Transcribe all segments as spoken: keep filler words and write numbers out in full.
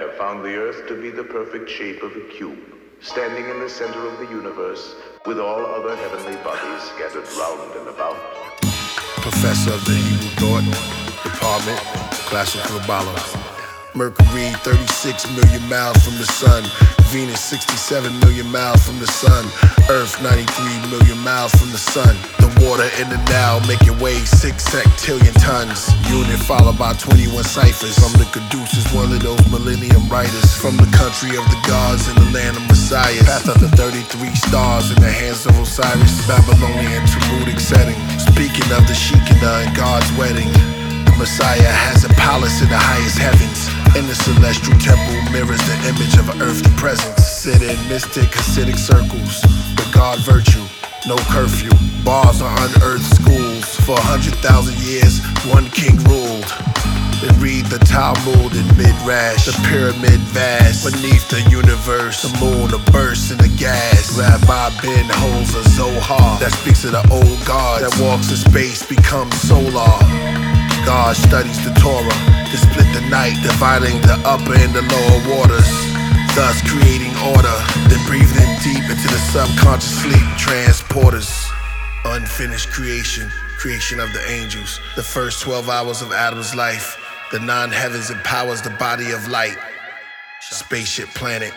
have found the Earth to be the perfect shape of a cube, standing in the center of the universe, with all other heavenly bodies scattered round and about. Professor of the Hebrew Thought Department, Classical Kabbalah. Mercury, thirty-six million miles from the sun. Venus, sixty-seven million miles from the sun. Earth, ninety-three million miles from the sun. The water in the Nile making waves six hectillion tons. Unit followed by twenty-one ciphers. From the Caduceus, one of those millennium writers. From the country of the gods and the land of messiahs. Path of the thirty-three stars in the hands of Osiris. Babylonian Talmudic setting. Speaking of the Shekinah and God's wedding. The Messiah has a palace in the highest heavens. In the celestial temple mirrors the image of an earthly presence. Sit in mystic Hasidic circles with God virtue, no curfew. Bars are unearthed schools. For a hundred thousand years, one king ruled. Then read the Talmud in Midrash. The pyramid vast beneath the universe. The moon a burst in the gas. Rabbi Ben holds a Zohar that speaks of the old God that walks in space becomes solar. God studies the Torah to split the night, dividing the upper and the lower waters, thus creating order, then breathing deep into the subconscious sleep transporters. Unfinished creation, creation of the angels, the first twelve hours of Adam's life. The nine heavens empowers the body of light. Spaceship planet.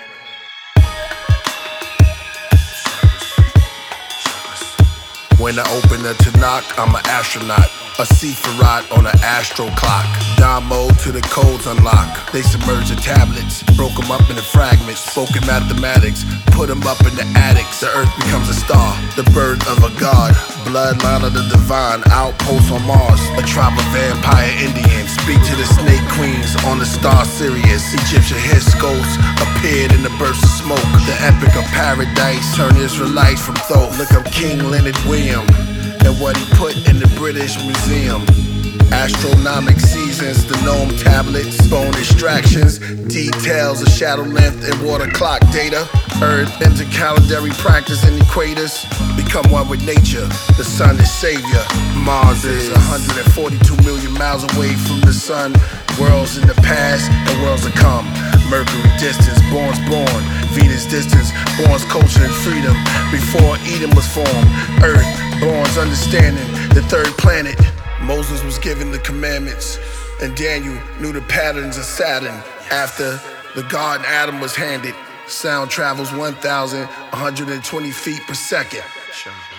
When I open the Tanakh, I'm an astronaut. A Sephiroth on an astro clock. Down mode to the codes unlock. They submerged the tablets, broke them up into fragments. Spoken mathematics, put them up in the attics. The earth becomes a star, the birth of a god. Bloodline of the divine, outpost on Mars. A tribe of vampire Indians speak to the snake queens on the star Sirius. Egyptian head skulls appeared in the burst of smoke. The epic of paradise turned Israelites from Thoth. Look up King Leonard William and what he put in the British Museum. Astronomic seasons, the gnome tablets, bone extractions, details of shadow length and water clock data. Earth intercalendary practice and equators. Become one with nature, the sun is savior. Mars is one hundred forty-two million miles away from the sun. Worlds in the past and worlds to come. Mercury distance, born's born. Venus distance, born's culture and freedom. Before Eden was formed, Earth, born's understanding, the third planet. Moses was given the commandments, and Daniel knew the patterns of Saturn. After the garden Adam was handed, sound travels one thousand one hundred twenty feet per second.